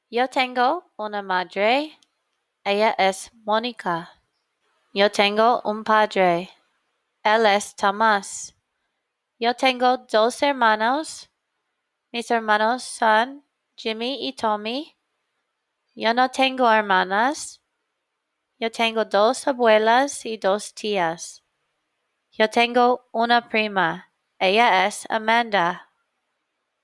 Yo tengo una madre, ella es Mónica. Yo tengo un padre, él es Tomás. Yo tengo dos hermanos, mis hermanos son Jimmy y Tommy. Yo no tengo hermanas. Yo tengo dos abuelas y dos tías. Yo tengo una prima, ella es Amanda.